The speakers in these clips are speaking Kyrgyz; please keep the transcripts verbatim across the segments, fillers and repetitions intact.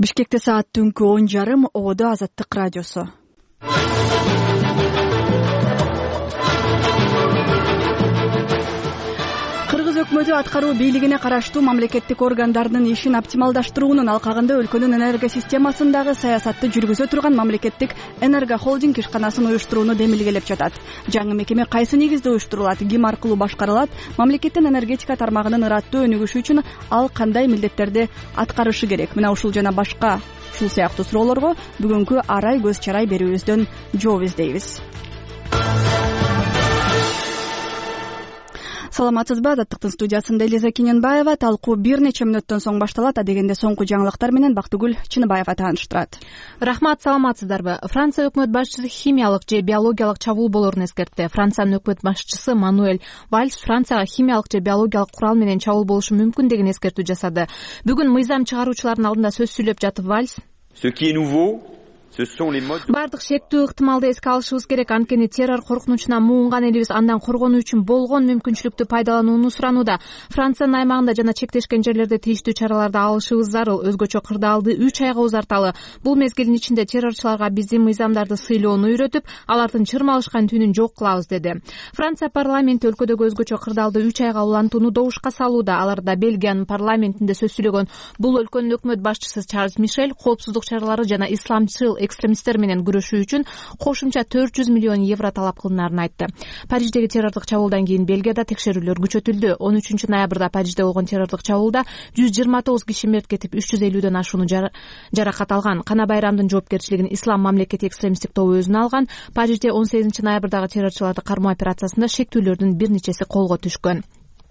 Бишкекте саат түнкү он жарым. Ободо Азаттык радиосу. Кыргыз өкмөтү аткаруу бийлигине караштуу мамлекеттик органдардын ишин оптималдаштыруунун алкагында өлкөнүн энергия системасындагы саясатты жүргүзө турган мамлекеттик энергохолдинг ишканасын уюштурууну демилгелеп жатат. Жаңы мекеме кайсы негизде уюштурулат, ким аркылуу башкарылат, мамлекеттин энергетика тармагынын ыраттуу өнүгүшү үчүн ал кандай милдеттерди аткарышы керек? Мына ушул жана башка ушул сыяктуу суроолорго бүгүнкү арай көз чарай берүүбүздөн жооп издейбиз. Саламатсызбы? Азаттыктын студиясында Элиза Кененбаева. Талкуу бир нече мүнөттөн соң башталат. Адегенде соңку жаңылыктар менен Бактыгүл Чыныбаева тааныштырат. Рахмат, саламатсыздарбы? Франция өкмөт башчысы химиялык же биологиялык чабуул болоорун эскертти. Франциянын өкмөт башчысы Мануэль Вальс Францияга химиялык же биологиялык курал менен чабуул болушу мүмкүн деген эскертүү жасады. Бүгүн мыйзам чыгаруучулардын алдында сөз сүйлөп жатып Вальс бардык шектүү ыктымалды эске алышыбыз керек, анткени террор коркунучуна муунган элибиз андан коргонуу үчүн болгон мүмкүнчүлүктү пайдаланууну суранууда. Франциянын аймагында жана чектешкен жерлерде тийиштүү чараларды алышыбыз зарыл. Өзгөчө кырдаалды үч айга узарталы. Бул мезгилдин ичинде террорчуларга биздин мыйзамдарды сыйлоону үйрөтүп, алардын чырмалышкан түнүн жок кылабыз, деди. Франция парламенти өлкөдөгү өзгөчө кырдаалды үч айга улантууну добушка салууда. Аларда Бельгиянын парламентинде сөз сүйлөгөн бул өлкөнүн өкмөт башчысы Чарльз Мишель коопсуздук чаралары жана исламчыл экстремисттер менен күрөшүү үчүн кошумча төрт жүз миллион евро талап кылынаарын айтты. Париждеги террордук чабуулдан кийин Бельгияда текшерүүлөр күчөтүлдү. он үчүнчү ноябрда Парижде болгон террордук чабуулда жүз жыйырма тогуз киши мерт кетип, үч жүз элүүдөн ашууну жаракат алган. Кана Байрамдын жоопкерчилигин Ислам мамлекети экстремисттик тобу өзүнө алган. Парижде он сегизинчи ноябрдагы террорчуларды кармоо операциясында шектүүлөрдүн бир нечеси колго түшкөн.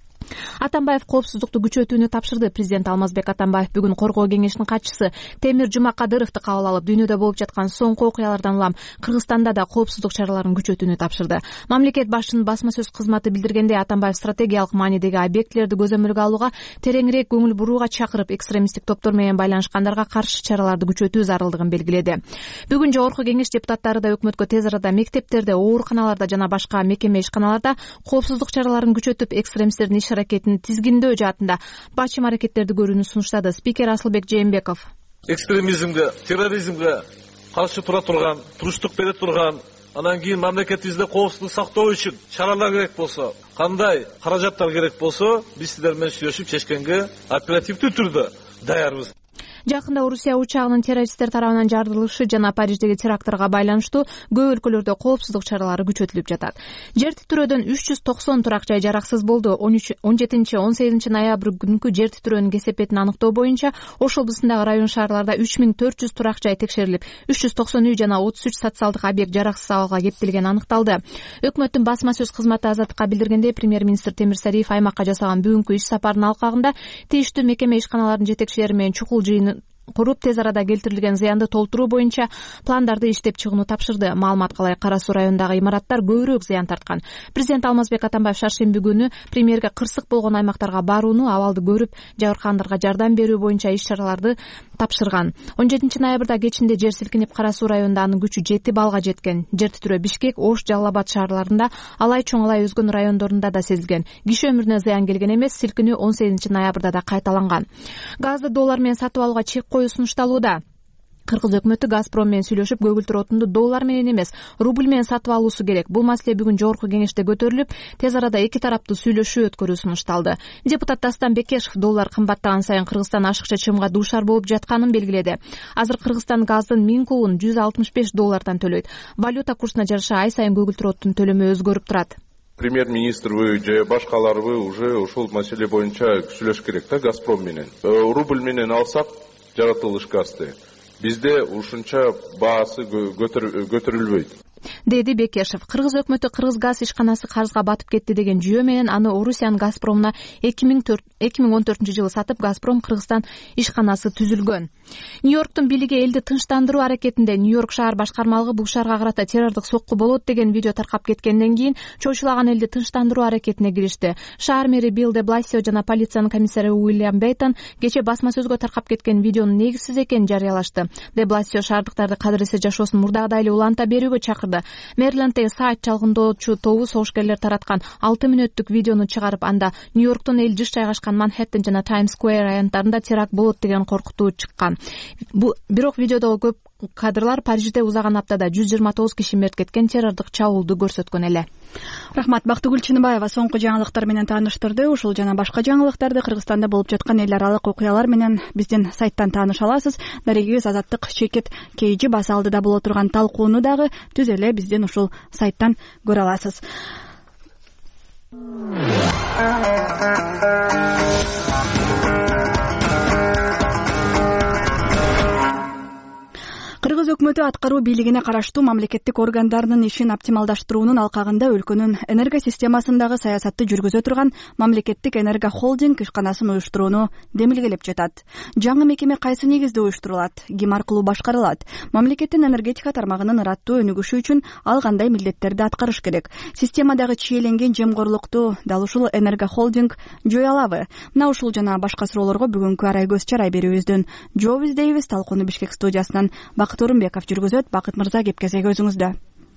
Атамбаев коопсуздукту күчөтүүнү тапшырды. Президент Алмазбек Атамбаев бүгүн Коргоо кеңешинин катчысы Темир Жумакадыровду кабыл алып, дүйнөдө болуп жаткан соңку окуялардан улам Кыргызстанда да коопсуздук чараларын күчөтүүнү тапшырды. Мамлекет башчынын басма сөз кызматы билдиргендей, Атамбаев стратегиялык маанидеги объектилерди көзөмөлгө алууга, тереңирээк көңүл бурууга чакырып, экстремисттик топтор менен байланышкандарга каршы чараларды күчөтүү зарылдыгын белгиледи. Бүгүн жогорку кеңеш депутаттары да өкмөткө тез арада мектептерде, ооруканаларда жана башка мекеме ишканаларда коопсуздук чараларын күчөтүп, экстремисттердин иш аракетин тизгиндөө жаатында бачым аракеттерди көрүүнү сунуштады. Спикер Асылбек Жээнбеков экстремизмге, терроризмге каршы тура турган, туруштук бере турган, анан кийин мамлекетибизде коопсуздук сактоо үчүн чаралар керек болсо, кандай каражаттар керек болсо, биз сиздер менен сүйлөшүп чечкенге оперативдүү түрдө даярбыз. Жакында Орусия учагынын террористтер тарабынан жарылышы жана Париждеги терактырга байланыштуу көп өлкөлөрдө коопсуздук чаралары күчөтүлүп жатат. Жер титирөөдөн үч жүз токсон турак жай жараксыз болду. он жетинчи он сегизинчи ноябрь күнкү жер титирөөнүн кесепетин аныктоо боюнча Ош облусундагы район шаарларда үч миң төрт жүз турак жай текшерилип, үч жүз токсон үй жана отуз үч социалдык объект жараксыз абалга кептелгени аныкталды. Өкмөттүн басма сөз кызматы Азаттыкка билдиргендей, премьер-министр Темир Сариев аймакка жасаган бүгүнкү иш сапарынын алкагында тийиштүү мекеме ишканалардын жетекчилери менен чукул жыйын куруп, тез арада келтирилген зыянды толтуруу боюнча пландарды иштеп чыгууну тапшырды. Маалыматка ылайык, Кара Суу районундагы имараттар көбүрөөк зыян тарткан. Президент Алмазбек Атамбаев шаршемби күнү премьерге кырсык болгон аймактарга барууну, абалды көрүп, жабыркагандарга жардам берүү боюнча иш чараларды тапшырган. он жетинчи ноябрда кечинде жер силкинип, Кара Суу районунда анын күчү жети баллга жеткен. Жер титирөө Бишкек, Ош, Жалал Абад шаарларында, Алай, Чоң Алай өзгөн райондорунда да сезилген. Киши өмүрүнө зыян келген эмес, силкинүү он сегизинчи ноябрда да кайталанган. Газды доллар менен сатып алууга чек коюу сунушталууда. Кыргыз өкмөтү Газпром менен сүйлөшүп, көгүлтүр отунду доллар менен эмес, рубль менен сатып алуусу керек. Бул маселе бүгүн жогорку кеңеште көтөрүлүп, тез арада эки тараптуу сүйлөшүү өткөрүү сунушталды. Депутат Дастан Бекешев доллар кымбаттаган сайын Кыргызстан ашыкча чыгымга дуушар болуп жатканын белгиледи. Азыр Кыргызстан газдын миң кубун жүз алтымыш беш доллардан төлөйт. Валюта курсуна жараша ай сайын көгүлтүр оттун төлөмү өзгөрүп турат. Премьер-министрбы же башкаларбы уже ушул маселе боюнча сүйлөш керек да Газпром менен. Рубль менен алсак жаратылыш газды, бизде ушунча баасы көтөрүлбөйт, деди Бекешев. Кыргыз өкмөтү Кыргыз газ ишканасы карызга батып кетти деген жүйө менен аны Орусиянын Газпромуна эки миң он төртүнчү жылы сатып, Газпром Кыргызстан ишканасы түзүлгөн. Нью-Йорктун бийлиги элди тынчтандыруу аракетинде. Нью-Йорк шаар башкармалыгы бул шаарга карата террордук сокку болот деген видео таркап кеткенден кийин чочулаган элди тынчтандыруу аракетине киришти. Шаар мэри Билл де Бласио жана полициянын комиссары Уильям Бейтон кече басма сөзгө таркап кеткен видеонун негизсиз экенин жарыялашты. Де Бласио шаардыктарды кадыр эсе жашоосун мурдагыдай эле уланта берүүгө чакырды. калдырды. Мэриленддеги сайт чалгындоочу тобу согушкерлер тараткан алты мүнөттүк видеону чыгарып, анда Нью-Йорктон элүү жайгашкан Манхэттен жана Таймс Сквер райондорунда теракт болот деген коркутуу чыккан. Бирок видеодогу көп кадрлар Парижде узаган аптада жүз жыйырма тогуз киши мерт кеткен террордук чабуулду көрсөткөн эле. Рахмат. Бактыгүл Чыныбаева соңку жаңылыктар менен тааныштырды. Ушул жана башка жаңылыктарды Кыргызстанда болуп жаткан эл аралык окуялар менен биздин сайттан тааныша аласыз. Дарегибиз Азаттык Чекет Кейжи баса алдыда боло турган талкууну дагы түз эле биздин ушул сайттан көрө аласыз. Кыргыз өкмөтү аткаруу бийлигине караштуу мамлекеттик органдарынын ишин оптималдаштыруунун алкагында өлкөнүн энерго системасындагы саясатты жүргүзө турган мамлекеттик энерго холдинг ишканасын уюштурууну демилгелеп жатат. Жаңы мекеме кайсы негизде уюштурулат, ким аркылуу башкарылат, мамлекеттин энергетика тармагынын ыраттуу өнүгүшү үчүн ал кандай милдеттерди аткарыш керек, системадагы чиеленген жемгорлукту дал ушул энерго холдинг жое алабы? Мына ушул жана башка суроолорго бүгүнкү арай көз чарай берүүбүздөн жооп издейбиз. Талкууну Бишкек студиясынан Бакыт Орунбеков жүргүзөт. Бакыт мырза, кепкесек өзүңүздө.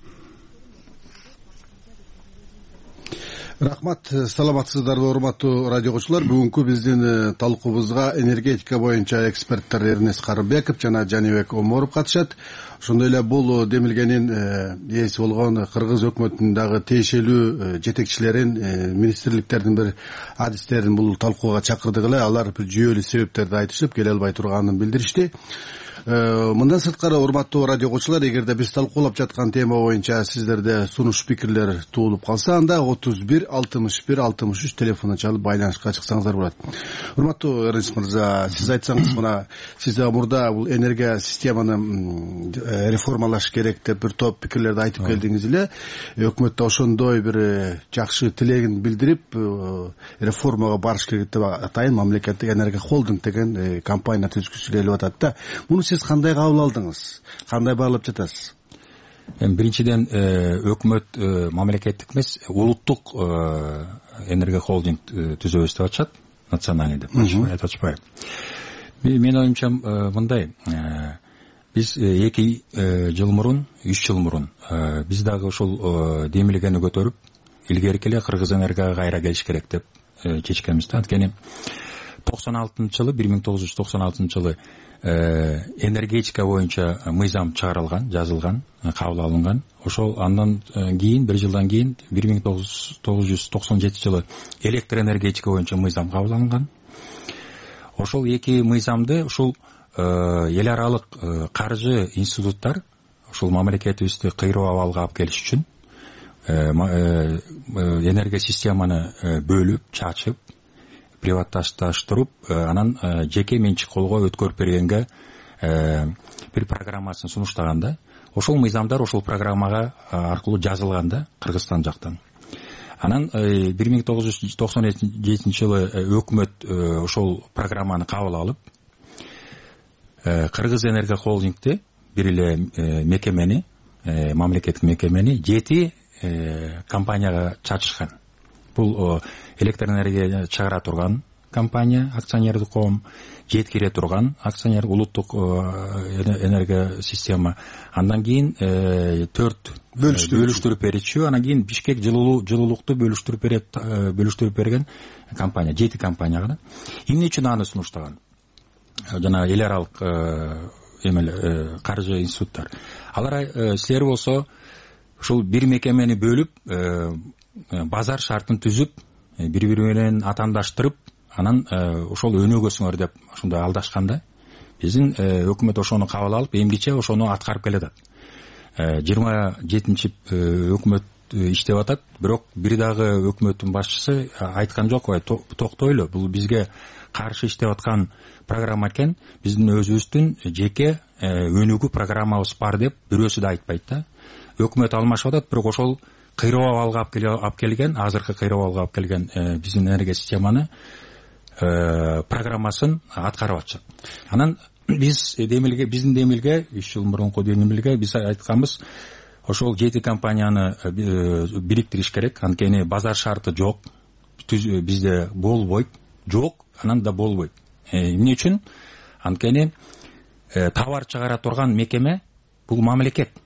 Рахмат. Саламатсыздарбы, урматтуу радио окуучулар. Бүгүнкү биздин талкуубузга энергетика боюнча эксперттер Эрнест Карыбеков жана Жанибек Оморов катышат. Ошондой эле бул демилгенин ээси болгон Кыргыз өкмөтүнүн дагы тиешелүү жетекчилерин, министрликтердин бир адистерин бул талкууга чакырдык эле. Алар бир жүйөлүү себептерди айтышып, келе албай турганын билдиришти. Мындан сырткары, урматтуу радио окуучулар, эгерде биз талкуулап жаткан тема боюнча сиздерде сунуш пикирлер туулуп калса, анда отуз бир алтымыш бир алтымыш үч телефонун чалып байланышка чыксаңыздар болот. Урматтуу Эрнест мырза, сиз айтсаңыз, мына сиз мурда бул энергия системаны реформалаш керек деп бир топ пикирлерди айтып келдиңиз эле. Өкмөт да ошондой бир жакшы тилегин билдирип, реформага барыш керек деп атайын мамлекеттик энергия холдинг деген компания түзгүсү келип атат да. Муну сиз кандай кабыл алдыңыз? Кандай баалап жатасыз? Биринчиден, өкмөт мамлекеттик эмес, улуттук энергия холдинг түзөбүз деп атышат, национальный деп айтып атышпайбы. Менин оюмча мындай, биз эки жыл мурун, үч жыл мурун биз дагы ушул демилгени көтөрүп, илгерки эле Кыргыз энергияга кайра келиш керек деп чечкенбиз да. Анткени токсон алтынчы жылы, бир миң тогуз жүз токсон алтынчы жылы энергетика боюнча мыйзам чыгарылган, жазылган, кабыл алынган. Ошол андан кийин, бир жылдан кийин, бир миң тогуз жүз токсон жетинчи жылы электр энергетика боюнча мыйзам кабыл алынган. Ошол эки мыйзамды ушул эл аралык каржы институттар ушул мамлекетибизди кыйроо абалга алып келиш үчүн энергия системаны бөлүп, чачып, приватташтырып, анан жеке менчик колго өткөрүп бергенге бир программасын сунуштаганда, ошол мыйзамдар ошол программага аркылуу жазылганда Кыргызстан жактан. Анан бир миң тогуз жүз токсон жетинчи жылы өкмөт ошол программаны кабыл алып, Кыргыз энергия холдингди, бир эле мекемени, мамлекеттик мекемени жети компанияга чачышкан. Бул электр энергия чыгара турган компания, акционердик коом, жеткире турган акционер, улуттук энергия система. Андан кийин төрт бөлүштүрүп берүүчү, анан кийин Бишкек жылуулукту бөлүштүрүп берет, бөлүштүрүп берген компания, жети компанияга. Эмне үчүн аны сунуштаган? Жана эл аралык эмелер, каржы институттар. Алар силер болсо ушул бир мекемени бөлүп, базар шартын түзүп, бири-бири менен атандаштырып, анан ошол өнүгөсүңөр деп ошондой алдашканда, биздин өкмөт ошону кабыл алып, эмгиче ошону аткарып келатат. жыйырма жетинчи өкмөт иштеп атат, бирок бир дагы өкмөттүн башчысы айткан жок, токтойлу, бул бизге каршы иштеп аткан программа экен, биздин өзүбүздүн жеке өнүгүү программабыз бар деп бирөөсү да айтпайт да. Өкмөт алмашып атат, бирок ошол кыйроо абалга алып келген, азыркы кыйроо абалга алып келген биздин энергия системаны программасын аткарып атышат. Анан биз демилге, биздин демилге, үч жыл мурунку демилге биз айтканбыз, ошол жети компанияны бириктириш керек, анткени базар шарты жок, бизде болбойт, жок, анан да болбойт. Эмне үчүн? Анткени товар чыгара турган мекеме бул мамлекет.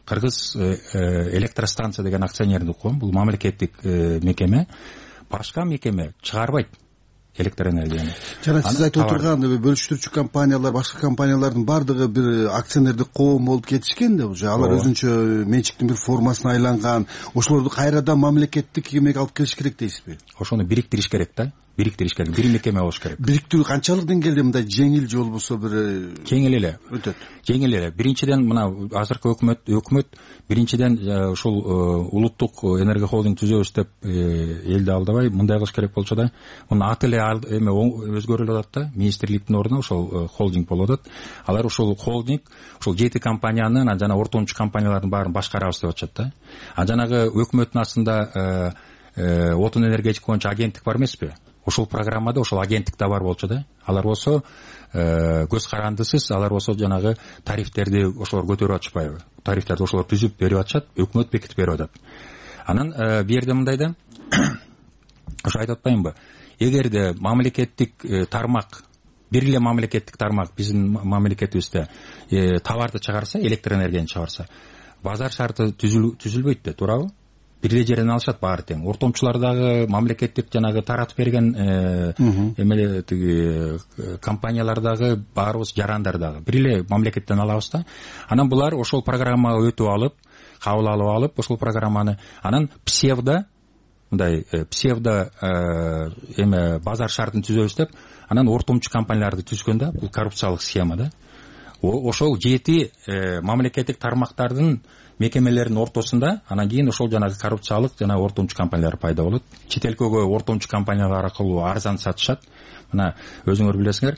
Кыргыз электростанция деген акционердик коом, бул мамлекеттик мекеме, башка мекеме чыгарбайт электр энергияны. Жана сиз айтып отурган бөлүштүрүүчү компаниялар, башка компаниялардын баардыгы бир акционердик коом болуп кетишкен да, уже алар өзүнчө менчиктин бир формасына айланган. Ошолорду кайрадан мамлекеттик мекемеге алып келиш керек дейсизби? Ошону бириктириш керек да. Бириктириш керек. Бир мекеме болуш керек. Бириктирүү канчалык деңгээлде мындай жеңил же болбосо бир жеңил эле өтөт? Жеңил эле. Биринчиден мына азыркы өкмөт өкмөт биринчиден ушул улуттук энергия холдинг түзөбүз деп элди алдабай мындай кылыш керек болчу да. Муну аты эле эме өзгөрүлүп атат да. Министрликтин ордуна ошол холдинг болуп атат. Алар ушул холдинг ушул жети компанияны жана ортомчу компаниялардын баарын башкарабыз деп атышат да. А жанагы өкмөттүн астында отун энергетика боюнча агенттик бар эмеспи? Ошол программада ошол агенттик да бар болчу да. Алар болсо көз карандысыз, алар болсо жанагы тарифтерди ошолор көтөрүп атышпайбы? Тарифтерди ошолор түзүп берип атышат, өкмөт бекитип берип атат. Анан бу жерде мындай да, ошо айтып атпаймынбы? Эгерде мамлекеттик тармак, бир эле мамлекеттик тармак биздин мамлекетибизде товарды чыгарса, электр энергияны чыгарса, базар шарты түзүлбөйт да, туурабы? Бир эле жерден алышат баары тең. Ортомчулар дагы мамлекеттик жанагы таратып берген эмеле тиги компаниялар дагы баарыбыз жарандар дагы бир эле мамлекеттен алабыз да. Анан булар ошол программага өтүп алып, кабыл алып алып, ошол программаны анан псевдо мындай псевдо эме базар шартын түзөбүз деп, анан ортомчу компанияларды түзгөн да. Бул коррупциялык схема да. Ошол жети мамлекеттик тармактардын мекемелердин ортосунда анан кийин ошол жанагы коррупциялык жана ортомчу компаниялар пайда болот. Чет элкөгө ортомчу компаниялар аркылуу арзан сатышат. Мына өзүңөр билесиңер,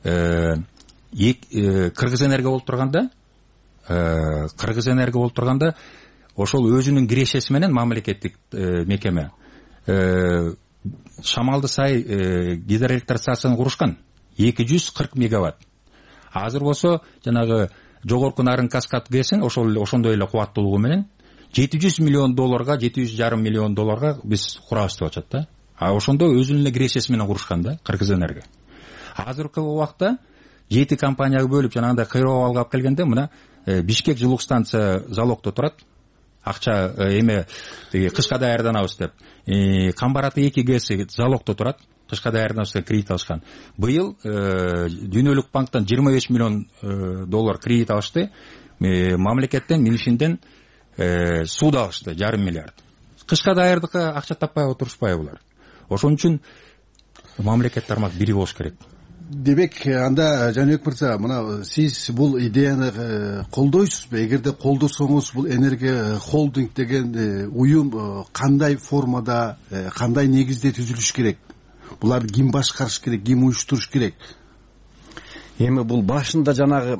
Кыргыз энергия болуп турганда, Кыргыз энергия болуп турганда ошол өзүнүн кирешеси менен мамлекеттик мекеме Шамалды сай гидроэлектростанцияны курушкан эки жүз кырк мегаватт. Азыр болсо жанагы жогорку нарын каскад гэсин ошол ошондой эле кубаттуулугу менен жети жүз миллион долларга, жети жүз жарым миллион долларга биз курабыз деп атат да. А ошондо өзүнүн эле кирешеси менен курушкан да, Кыргыз энергия. Азыркы убакта жети компанияга бөлүп жанагындай кыйроо алып келгенде мына Бишкек жылук станция залогдо турат. Акча эме тиги кышка даярданабыз деп. Камбараты эки гэси залогдо турат. Кышка даярданабыз деп кредит алышкан. Быйыл Дүйнөлүк банктан жыйырма беш миллион доллар кредит алышты. Мамлекеттен, Милфинден суда алышты жарым миллиард. Кышка даярдыкка акча таппай отурушпайбы булар. Ошон үчүн мамлекет тармак бири болуш керек. Демек, анда Жаныбек мырза, мына сиз бул идеяны колдойсузбу? Эгерде колдосоңуз, бул энергия холдинг деген уюм кандай формада, кандай негизде түзүлүш керек? Буларды ким башкарыш керек, ким уюштуруш керек? Эми бул башында жанагы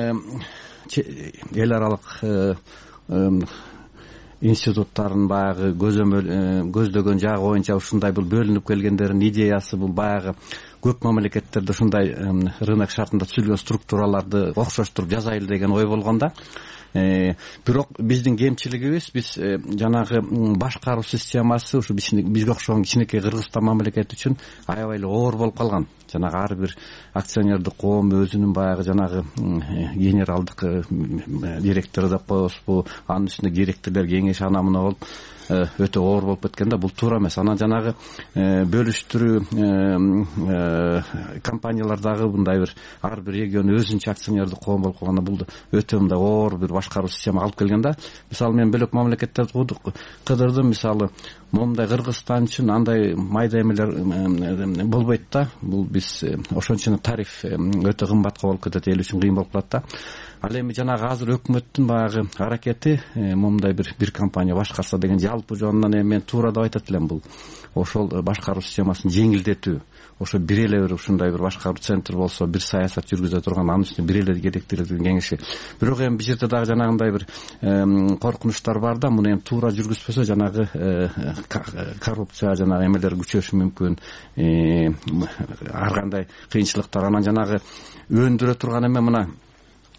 эл аралык институттарын баягы көздөгөн жагы боюнча ушундай бул бөлүнүп келгендердин идеясы бул баягы көп мамлекеттерде ушундай рынок шартында түзүлгөн структураларды окшоштуруп жасайлы деген ой болгон да. Бирок биздин кемчилигибиз биз жанагы башкаруу системасы ушу бизге окшогон кичинекей Кыргызстан мамлекети үчүн аябай эле оор болуп калган. Жанагы ар бир акционердик коом өзүнүн баягы жанагы генералдык директору деп коебузбу, анын үстүндө директорлор кеңеши ана мына болуп өтө оор болуп кеткен да. Бул туура эмес. Анан жанагы бөлүштүрүү компаниялардагы мындай бир ар бир регион өзүнчө акционердик коом болуп калганда бул өтө мындай оор бир башкаруу система алып келген да. Мисалы мен бөлөк мамлекеттерди кыдырдым. Мисалы момундай Кыргызстан үчүн андай майда эмелер болбойт да. Бул биз ошон үчүн тариф өтө кымбатка болуп кетет, эл үчүн кыйын болуп калат да. Ал эми жанагы азыр өкмөттүн баягы аракети момундай бир бир компания башкарса деген жалпы жонунан эми мен туура деп айтат элем. Бул ошол башкаруу системасын жеңилдетүү, ошо бир эле бир ушундай бир башкаруу центр болсо, бир саясат жүргүзө турган, анын үстүнө бир эле керектелген кеңеши. Бирок эми бул жерде дагы жанагындай бир коркунучтар бар да. Муну эми туура жүргүзбөсө жанагы коррупция жанагы эмелер күчөшү мүмкүн, ар кандай кыйынчылыктар. Анан жанагы өндүрө турган эме мына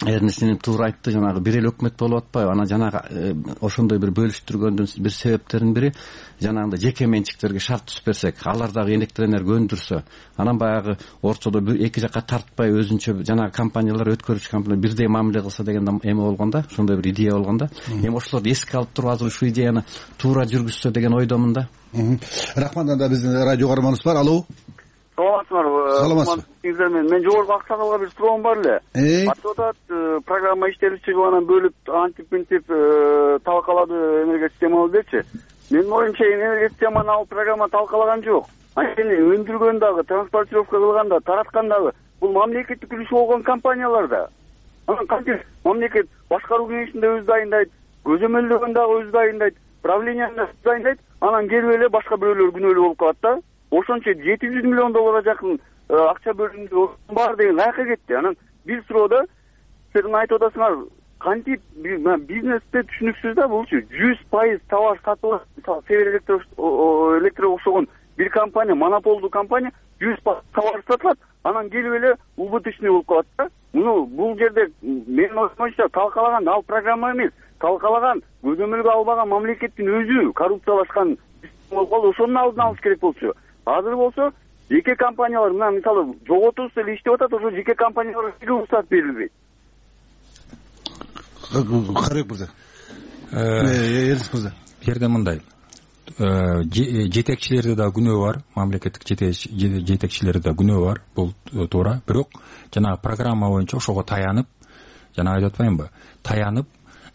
эрнесинин туура айтты, жанагы бир эле өкмөт болуп атпайбы. Анан жанагы ошондой бир бөлүштүргөндүн бир себептеринин бири жанагындай жеке менчиктерге шарт түзүп берсек, алар дагы электр энергия өндүрсө, анан баягы ортодо бир эки жакка тартпай өзүнчө жанагы компаниялар, өткөрүүчү компаниялар бирдей мамиле кылса деген эме болгондо, ошондой бир идея болгондо, эми ошолорду эске алып туруп азыр ушул идеяны туура жүргүзсө деген ойдомун да. Рахмат. Анда биздин радио каарманыбыз бар. Алло. Саламатсызбарбы? Саламатсызбы. Мен жогорку аксакалга бир суроом бар эле. Атып атат, программа иштелип чыгып анан бөлүп антип мынтип талкалады энергия системабызды дечи. Менин оюмча энергия системаны ал программа талкалаган жок. Анткени өндүргөн дагы, транспортировка кылган да, тараткан дагы бул мамлекеттик үлүшү болгон компаниялар да. Анан кантип мамлекет башкаруу кеңешинде өзү дайындайт, көзөмөлдөгөн дагы өзү дайындайт, правленияны да өзү дайындайт, анан келип эле башка бирөөлөр күнөөлүү болуп калат да. Ошончо жети жүз миллион долларга жакын акча бөлүндү бар деген каяка кетти. Анан бир суроодо силердин айтып атасыңар, кантип бизнесте түшүнүксүз да булчу. жүз пайыз товар сатылат, мисалы Север электр окшогон бир компания, монополдуу компания жүз пайыз товар сатылат, анан келип эле убыточный болуп калат да. Муну бул жерде менин оюмча талкалаган ал программа эмес, талкалаган көзөмөлгө албаган мамлекеттин өзү коррупциялашкан болуп калды. Ошонун алдын алыш керек болчу. Азыр болсо жеке компаниялар мына мисалы жоготубуз эле иштеп атат, ошо жеке компанияларга рұқсат берилбейт. Карек мырза. Эрис мырза. Бу жерде мындай. Жетекчилерде да күнөө бар, мамлекеттик жетекчилерде да күнөө бар, бул туура. Бирок жана программа боюнча ошого таянып, жана айтып атпаймынбы? Таянып,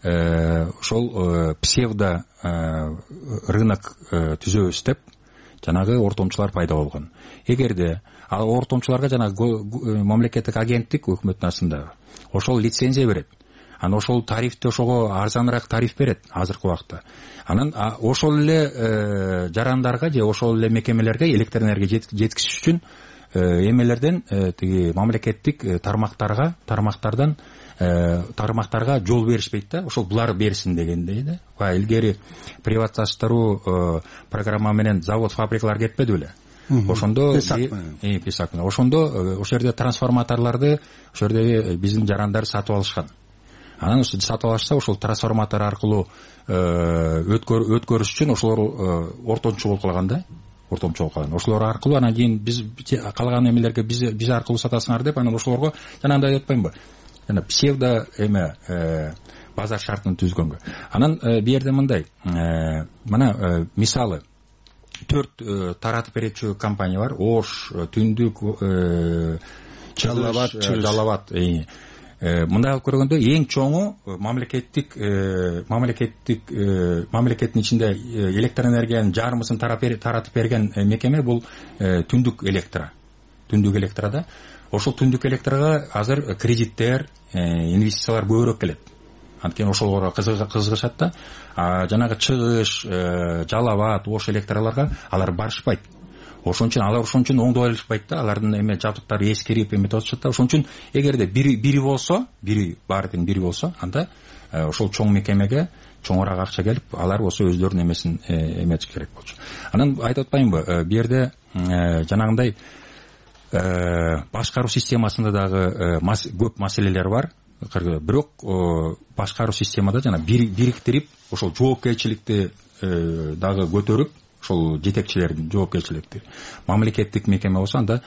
ошол псевдо рынок түзөбүз деп жанагы ортомчулар пайда болгон. Эгерде ал ортомчуларга жанагы мамлекеттик агенттик өкмөттүн астында ошол лицензия берет, анан ошол тарифти ошого арзаныраак тариф берет азыркы убакта. Анан ошол эле жарандарга же ошол эле мекемелерге электр энергия жеткизиш үчүн эмелерден тиги мамлекеттик тармактарга тармактардан тармактарга жол беришпейт да, ошол булар берсин дегендей да. Баягы илгери приватизациялоо программа менен завод, фабрикалар кетпеди беле. Ошондо э песак менен ошондо ошол жерде трансформаторлорду ошол жердеги биздин жарандар сатып алышкан. Анан сатып алышса ошол трансформатор аркылуу өткөрүш үчүн ошолор ортомчу болуп калган да. Ортомчу болуп калган. Ошолор аркылуу анан кийин биз калган эмелерге биз биз аркылуу сатасыңар деп анан ошолорго жанагындай деп атпаймынбы? Жана псевдо эме базар шартын түзгөнгө. Анан бу жерде мындай, мына мисалы төрт таратып берүүчү компания бар. Ош, Түндүк, Жалал абад, Жалал абад. Мындай алып көргөндө эң чоңу мамлекеттик мамлекеттик мамлекеттин ичинде электр энергиянын жарымысын таратып берген мекеме бул Түндүк электро. Түндүк электрода ошол Түндүк электрога азыр кредиттер, инвестициялар көбүрөөк келет. Анткени ошолорго кызыгышат да. Жанагы Чыгыш, Жалал абад, Ош электрларга алар барышпайт. Ошон үчүн алар ошон үчүн оңдой алышпайт да. Алардын эме жабдыктары эскирип эметип атышат да. Ошон үчүн эгерде бири бири болсо, бири баардыгын бири болсо, анда ошол чоң мекемеге чоңураак акча келип, алар болсо өздөрүнүн эмесин эметиш керек болчу. Анан айтып атпаймынбы? Бу жерде жанагындай башкаруу системасында дагы көп маселелер бар. Бирок башкаруу системада жана бириктирип, ошол жоопкерчиликти дагы көтөрүп, ошол жетекчилердин жоопкерчиликти мамлекеттик мекеме болсо анда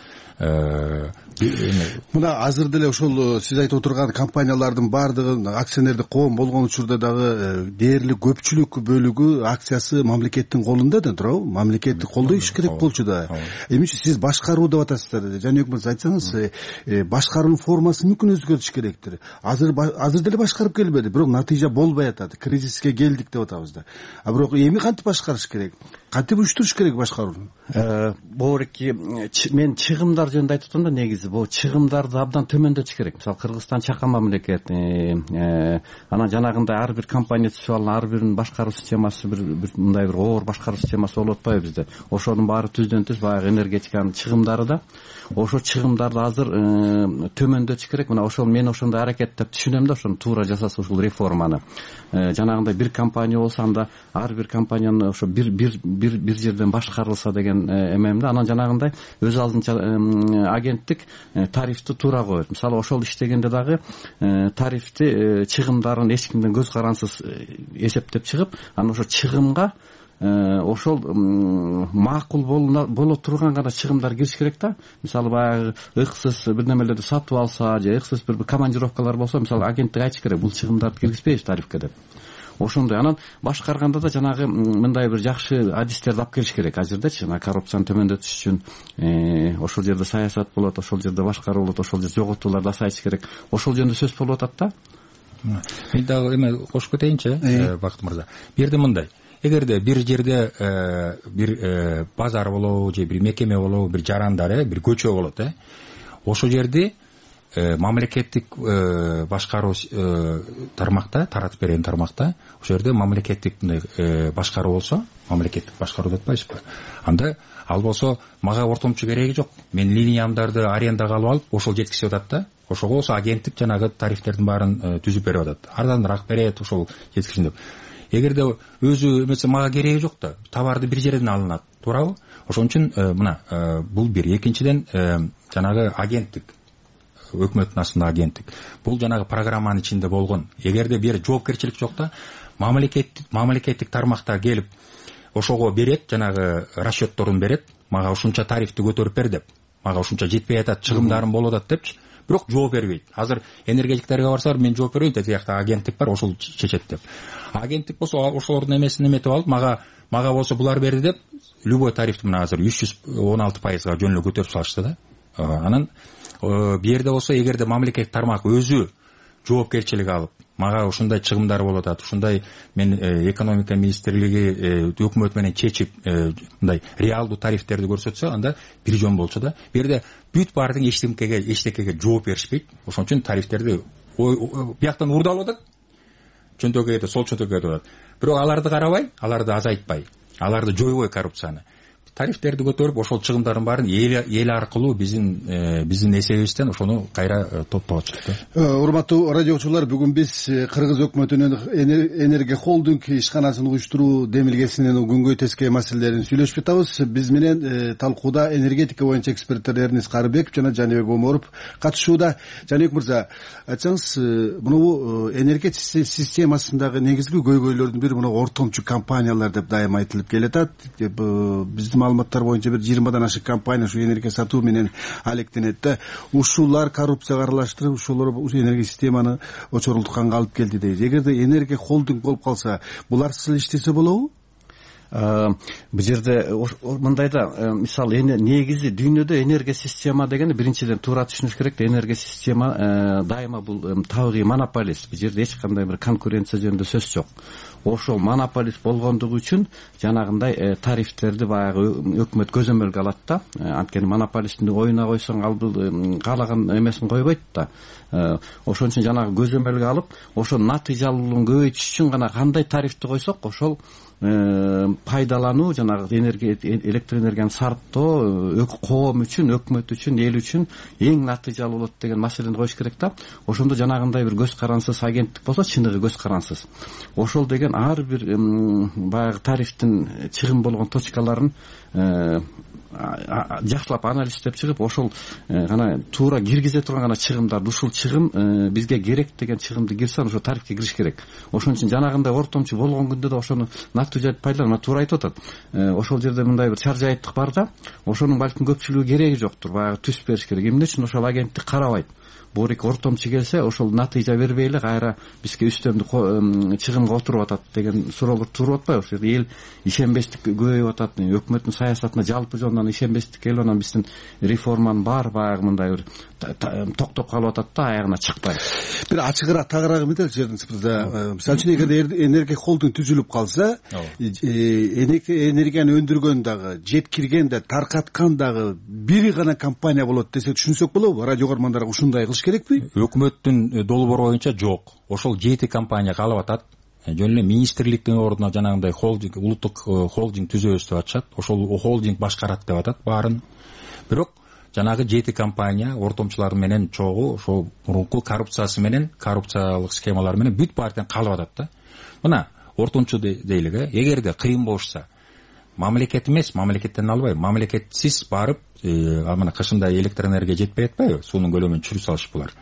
мына азыр деле ошол сиз айтып отурган компаниялардын баардыгын акционердик коом болгон учурда дагы дээрлик көпчүлүк бөлүгү акциясы мамлекеттин колунда да туурабы? Мамлекеттик колдош керек болчу да. Эми сиз башкаруу деп атасыздар. Жаныбек мырза, айтсаңыз, башкаруунун формасын мүмкүн өзгөртүш керектир. Азыр азыр деле башкарып келбеди, бирок натыйжа болбой атат. Кризиске келдик деп атабыз да. А бирок эми кантип башкарыш керек? Кантип уюштуруш керек башкарууну? Боореки мен чыгымдар жөнүндө айтып атам да, негизи бул чыгымдарды абдан төмөндөтүш керек. Мисалы Кыргызстан чакан мамлекет, анан жанагындай ар бир компания түзүп алган, ар биринин башкаруу системасы бир мындай бир оор башкаруу системасы болуп атпайбы bizde. Ошонун баары түздөн түз баягы энергетиканын чыгымдары да. Ошо чыгымдарды азыр төмөндөтүш керек. Мына ошол мен ошондой аракеттеп түшүнөм да, ошону туура жасаса ушул реформаны. Жанагындай бир компания болсо анда ар бир компаниянын ошо бир бир бир бир жерден башкарылса деген эмемде, анан жанагындай өз алдынча агенттик тарифти туура коет. Мисалы ошол иштегенде дагы тарифти чыгымдарын эч кимден көз карансыз эсептеп чыгып, анан ошо чыгымга ошол макул боло турган гана чыгымдар кириш керек да. Мисалы баягы ыксыз бир немелерди сатып алса же ыксыз бир командировкалар болсо, мисалы агенттик айтыш керек, бул чыгымдарды киргизбейбиз тарифке деп. Ошондой. Анан башкарганда да жанагы мындай бир жакшы адистерди алып келиш керек. Азырдачы жана коррупцияны төмөндөтүш үчүн ошол жерде саясат болот, ошол жерде башкаруу болот, ошол жерде жоготууларды азайтыш керек. Ошол жөнүндө сөз болуп атат да. Мен дагы эме кошуп кетейинчи, Бакыт мырза. Бул жерде мындай: эгерде бир жерде бир базар болобу же бир мекеме болобу, бир жарандар, бир көчө болот, э ошол жерде мамлекеттик башкаруу тармакта, таратып берген тармакта, ошол жерде мамлекеттик башкаруу болсо, мамлекеттик башкаруу деп атпайсызбы, анда ал болсо мага ортомчу кереги жок, мен линиямдарды арендага алып алып ошол жеткизип атат да, ошого болсо агенттик жанагы тарифтердин баарын түзүп берип атат, арзаныраак берет, ошол жеткизин деп. Эгерде өзү эмесе мага кереги жок да, товарды бир жерден алынат, туурабы? Ошон үчүн мына бул бир. Экинчиден жанагы агенттик, өкмөттүн астында агенттик. Бул жанагы программанын ичинде болгон. Эгерде бир жоопкерчилик жок да, мамлекеттик мамлекеттик тармакта келип ошого берет, жанагы расчетторун берет, мага ушунча тарифти көтөрүп бер деп, мага ушунча жетпей атат, чыгымдарым болуп атат депчи, бирок жооп бербейт. Азыр энергетиктерге барсалар, мен жооп бербейм, тиякта агенттик бар, ошол чечет деп. Агенттик болсо ошолордун эмесин эметип алып, мага мага болсо булар берди деп, любой тарифти мына азыр үч жүз он алты пайызга жөн эле көтөрүп салышты да. Анан бу жерде болсо, эгерде мамлекеттик тармак өзү жоопкерчилик алып, мага ушундай чыгымдар болуп атат, ушундай мен экономика министрлиги өкмөт менен чечип мындай реалдуу тарифтерди көрсөтсө, анда бир жөн болчу да. Бу жерде бүт баардык эчтекеге эчтекеге жооп беришпейт. Ошон үчүн тарифтерди бияктан уурдалып атат, чөнтөгө кетет, сол чөнтөгө кетип атат. Бирок аларды карабай, аларды азайтпай, аларды жойбой коррупцияны, тарифтерди көтөрүп, ошол чыгымдардын баарын эл аркылуу биздин биздин эсебибизден ошону кайра топтоп атышат. Урматтуу радио угуучулар, бүгүн биз Кыргыз өкмөтүнүн энергия холдинг ишканасын уюштуруу демилгесинин күнгөй тескей маселелерин сүйлөшүп жатабыз. Биз менен талкууда энергетика боюнча эксперттер Эрнис Карыбеков жана Жаныбек Оморов катышууда. Жаныбек мырза, айтсаңыз, муну энергетика системасындагы негизги көйгөйлөрдүн бири муну ортомчу компаниялар деп дайыма айтылып келатат. Биздин маалыматтар боюнча бир жыйырмадан ашык компания ушу энергия сатуу менен алектенет да. Ушулар коррупцияга аралаштырып, ушулар энергия системаны очорлукка алып келди дейт. Эгерде энергия холдинг болуп калса, буларсыз эле иштесе болобу? Бул жерде мындай да, мисалы негизи дүйнөдө энергия система дегенди биринчиден туура түшүнүш керек да, энергия система дайыма бул табигый монополист. Бул жерде эч кандай бир конкуренция жөнүндө сөз жок. Ошол монополист болгондугу үчүн жанагындай тарифтерди баягы өкмөт көзөмөлгө алат да. Анткени монополисттин оюна койсоң, ал бул каалаган эмесин койбойт да. Ошон үчүн жанагы көзөмөлгө алып, ошол натыйжалуулугун көбөйтүш үчүн гана кандай тарифти койсок, ошол пайдалануу, жанагы энергия электр энергияны сарптоо коом үчүн, өкмөт үчүн, эл үчүн эң натыйжалуу болот деген маселени коюш керек да. Ошондо жанагындай бир көз карансыз агенттик болсо, чыныгы көз карансыз. Ошол деген ар бир баягы тарифтин чыгым болгон точкаларын жакшылап анализдеп чыгып, ошол гана туура киргизе турган гана чыгымдарды, ушул чыгым бизге керек деген чыгымды кирсе, ошо тарифке кириш керек. Ошон үчүн жанагындай ортомчу болгон күндө да ошону натыйжалуу пайдалануу туура айтып атат. Ошол жерде мындай бир чаржайыттык бар да, ошонун балким көпчүлүгү кереги жоктур, баягы түс бериш керек. Эмне үчүн ошол агенттик карабайт? Борик ортомчу келсе, ошол натыйжа бербей эле кайра бизге үстөмдү чыгымга отуруп атат деген суроолор туруп атпайбы? Ошол жерде эл ишенбестик көбөйүп атат, өкмөттүн саясатына жалпы жонунан ишенбестик келип, анан биздин реформанын баары баягы мындай бир токтоп калып атат да, аягына чыкпай. Бир ачыгыраак, тагыраак эметеличи Эрнис мырза. Мисалы үчүн эгерде энергия холдинг түзүлүп калса, энергияны өндүргөн дагы, жеткирген да, таркаткан дагы бири гана компания болот десек түшүнсөк болобу? Радио көрөрмандарга ушундай кылыш керекпи? Өкмөттүн долбоор боюнча жок. Ошол жети компания калып атат. Жөн эле министрликтин ордуна жанагындай холдинг, улуттук холдинг түзөбүз деп атышат. Ошол холдинг башкарат деп атат баарын. Бирок жанагы жети компания ортомчулар менен чогуу ошол мурунку коррупциясы менен, коррупциялык схемалар менен бүт баардыгын калып атат да. Мына ортомчу дейлик, эгерде кыйын болушса, мамлекет эмес, мамлекеттен албайбы, мамлекетсиз барып мына кышында электр энергия жетпей атпайбы, суунун көлөмүн түшүрүп салышып булар.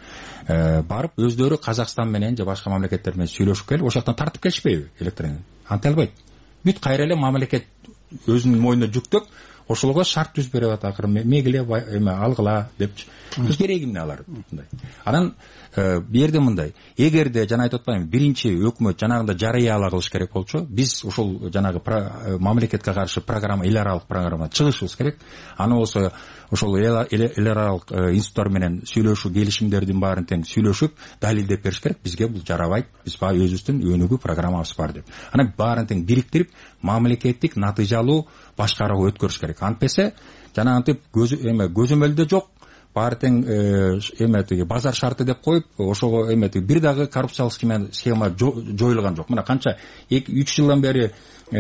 Барып өздөрү Казакстан менен же башка мамлекеттер менен сүйлөшүп келип, ошол жактан тартып келишпейби электр энергия? Антай албайт. Бүт кайра эле мамлекет өзүнүн мойнуна жүктөп, ошолго шарт түзүп берип атат, акыры мегиле эме алгыла депчи. Биз кереги эмне алар мындай. Анан бу жерде мындай, эгерде жана айтып атпаймынбы, биринчи өкмөт жанагындай жарыяла кылыш керек болчу, биз ошол жанагы мамлекетке каршы программа, эл аралык программа чыгышыбыз керек. Аны болсо ошол эл аралык институттар менен сүйлөшүү, келишимдердин баарын тең сүйлөшүп, далилдеп бериш керек. Бизге бул жарабайт, биз баягы өзүбүздүн өнүгүү программабыз бар деп. Анан баарын тең бириктирип, мамлекеттик натыйжалуу башкарууга өткөрүш керек. Антпесе жанагынтип эме көзөмөлдө жок, баары тең эме тиги базар шарты деп коюп, ошого эме тиги бир дагы коррупциялык схема жоюлган жок. Мына канча үч жылдан бери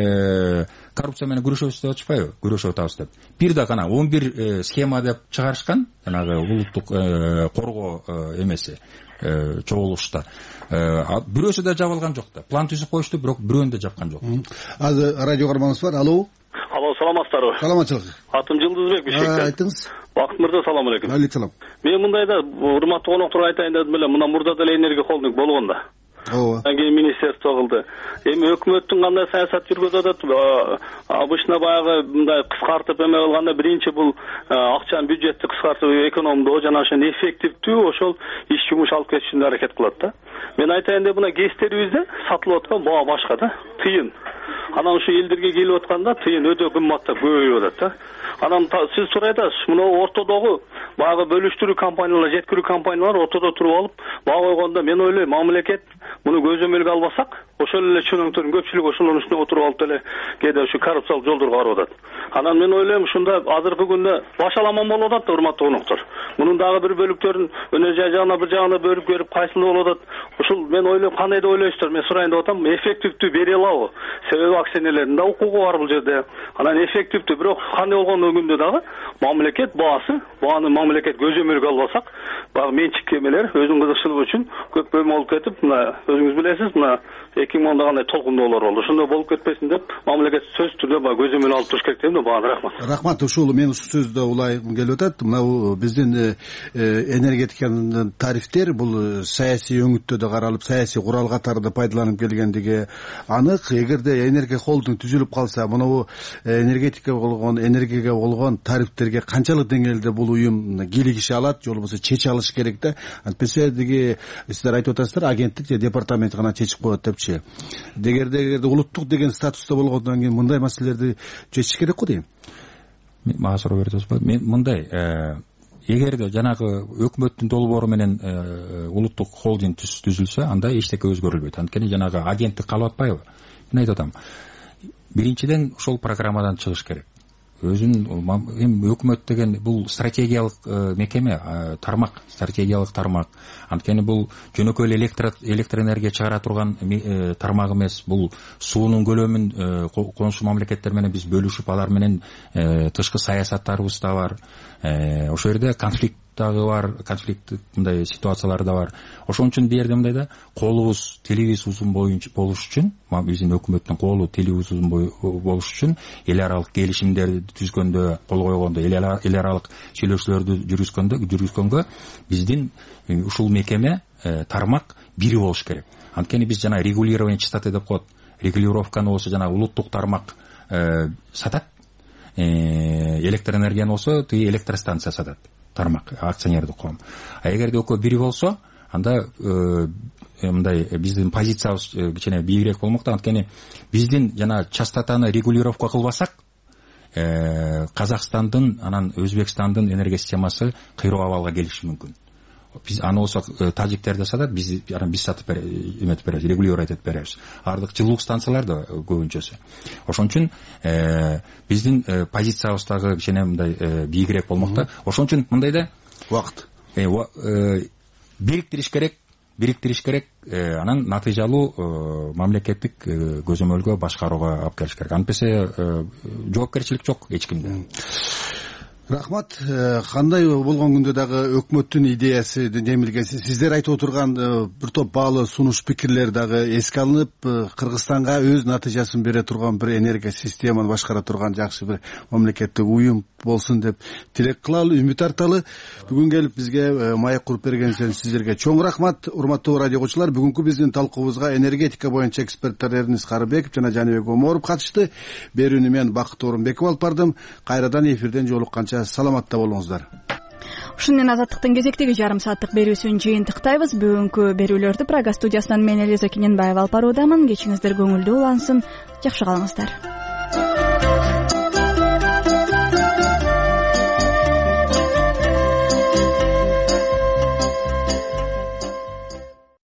коррупция менен күрөшөбүз деп атышпайбы? Күрөшүп атабыз деп. Бир дагы ана он бир схема деп чыгарышкан, жанагы улуттук коргоо эмеси чогулушта. Бирөөсү да жабылган жок да. План түзүп коюшту, бирок бирөөнү да жапкан жок. Азыр радио каарманыбыз бар. Алло. Алло, саламатсыздарбы? Саламатчылык. Атым Жылдызбек, Бишкектен. Айтыңыз. Бакыт мырза, салам алейкум. Алейкум салам. Мен мындайда, урматтуу конокторго айтайын дедим эле, мына мурда деле энергия холдинг болгонда. Ооба. Анан кийин министерство кылды. Эми өкмөттүн кандай саясат жүргүзүп атат? Обычно баягы мындай кыскартып эме кылганда биринчи бул акчаны, бюджетти кыскартып экономдоо жана ошону эффективдүү ошол иш жумуш алып кетиш үчүн аракет кылат да. Мен айтайын деп, мына гэстерибизде сатылып аткан баа башка да, тыйын. Анан ушу элдерге келип атканда тыйын өтө кымбаттап көбөйүп атат да. Анан сиз туура айтасыз, мына ортодогу баягы бөлүштүрүү компаниялар, жеткирүү компаниялар ортодо туруп алып, баа койгондо мен ойлойм, мамлекет муну көзөмөлгө албасак, ошол эле чөнөктөрдүн көпчүлүгү ошонун үстүнө отуруп алып деле кээде ушу коррупциялык жолдорго барып атат. Анан мен ойлойм, ушунда азыркы күндө башаламан болуп атат да, урматтуу коноктор. Мунун дагы бир бөлүктөрүн өнөр жай жагына, бир жагына бөлүп берип, кайсыл болуп атат. Ушул мен ойлойм, кандай деп ойлойсуздар? Мен сурайын деп атам, эффективдүү бере алабы? Себеби акционерлердин да укугу бар бул жерде. Анан эффективдүү, бирок кандай болгон күндө дагы мамлекет баасы, бааны мамлекет көзөмөлгө албасак, баягы менчик эмелер өзүнүн кызыкчылыгы үчүн көп бөлүм болуп кетип, мына өзүңүз билесиз, мына эки миң онда кандай толкундоолор болду. Ошондой болуп кетпесин деп, мамлекет сөзсүз түрдө баягы көзөмөл алып туруш керек дейм да. Бааны рахмат. Рахмат. Ушул мен ушул сөздө улайгым келип атат. Мына биздин энергетиканын тарифтер бул саясий өңүттөдө каралып, саясий курал катарында пайдаланып келгендиги анык. Эгерде энергия холдинг түзүлүп калса, мына энергетика болгон, энергияга болгон тарифтерге канчалык деңгээлде бул уюм кийлигише алат, же болбосо чече алыш керек да. Антпесе деги сиздер айтып атасыздар, агенттик же департамент гана чечип коет депчи. Дегерде эгерде улуттук деген статуста болгондон кийин мындай маселелерди чечиш керек го дейм. Мага суроо берип атасызбы? Мен мындай, эгерде жанагы өкмөттүн долбоору менен улуттук холдинг түзүлсө, анда эчтеке өзгөрүлбөйт. Анткени жанагы агенттик калып атпайбы? Мен айтып атам, биринчиден ошол программадан чыгыш керек. Өзүн эми өкмөт деген бул стратегиялык мекеме, тармак, стратегиялык тармак. Анткени бул жөнөкөй эле электр электр энергия чыгара турган тармак эмес. Бул суунун көлөмүн коңшу мамлекеттер менен биз бөлүшүп, алар менен тышкы саясаттарыбыз да бар. Ошол жерде конфликт дагы бар, конфликттик мындай ситуациялар да бар. Ошон үчүн бу жерде мындайда колубуз, тилибиз узун боюнча болуш үчүн, биздин өкмөттүн колу, тили узун болуш үчүн эл аралык келишимдерди түзгөндө, кол койгондо, эл аралык сүйлөшүүлөрдү жүргүзгөндө, жүргүзгөнгө биздин ушул мекеме, тармак бири болуш керек. Анткени биз жана регулирование частоты деп коет. Регулировканы болсо жана улуттук тармак сатат, электр энергияны болсо тиги электростанция сатат. Тармак, акционердик коом. А эгерде экөө бири болсо, анда мындай биздин позициябыз кичине бийигирээк болмок да. Анткени биздин жана частотаны регулировка кылбасак, Казакстандын, анан Өзбекстандын энергия системасы кыйроо абалга келиши мүмкүн. Биз аны болсо тажиктерде сатат, биз анан биз сатып эметип беребиз, регулировать этип беребиз. Ардык жылуулук станциялар да көбүнчөсү. Ошон үчүн биздин позициябыз дагы кичине мындай бийигирээк болмок да. Ошон үчүн мындай да убакыт бириктириш керек, бириктириш керек, анан натыйжалуу мамлекеттик көзөмөлгө башкарууга алып келиш керек. Антпесе жоопкерчилик жок эч кимде. рахмат. Кандай болгон күндө дагы өкмөттүн идеясы демилген, сиздер айтып отурган бир топ баалуу сунуш пикирлер дагы эске алынып, Кыргызстанга өз натыйжасын бере турган бир энергия системаны башкара турган жакшы бир мамлекеттик уюм болсун деп тилек кылалы, үмүт арталы. Бүгүн келип бизге маек куруп берген үчүн сиздерге чоң рахмат. Урматтуу радио окуучулар, бүгүнкү биздин талкуубузга энергетика боюнча эксперттер Эрнис Карыбеков жана Жаныбек Оморов катышты. Берүүнү мен Бакыт Орунбеков алып бардым. Кайрадан эфирден жолукканча саламатта болуңуздар. Ушун менен Азаттыктын кезектеги жарым сааттык берүүсүн жыйынтыктайбыз. Бүгүнкү берүүлөрдү Прага студиясынан мен Элиза Кененбаева алып баруудамын. Кечиңиздер көңүлдүү улансын. Жакшы калыңыздар.